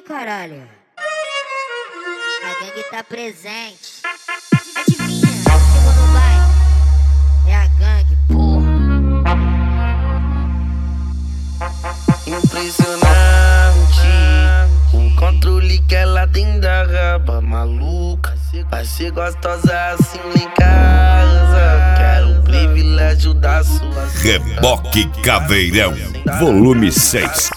caralho. A gangue tá presente. Adivinha, chegou no bairro. É a gangue, porra. Impressionante o controle que ela tem da raba maluca. Vai ser gostosa assim lá em casa. Quero o privilégio da sua Reboque Caveirão, volume 6.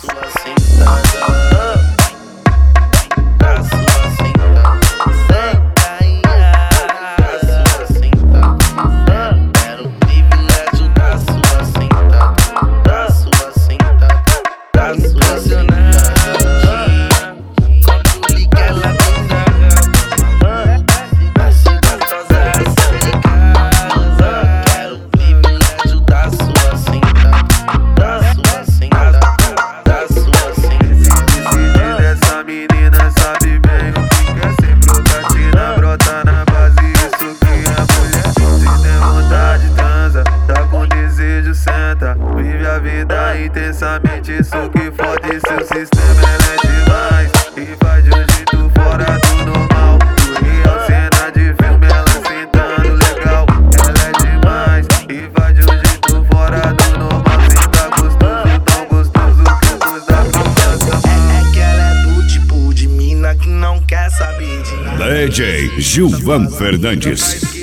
Vive a vida intensamente, isso que fode seu sistema. Ela é demais e faz de um jeito fora do normal. Real cena de filme, ela sentando legal. Ela é demais e faz de um jeito fora do normal. Senta gostoso, tão gostoso que o gosto da conversa. É que ela é do tipo de mina que não quer saber de nada. DJ Gilvan Fernandes.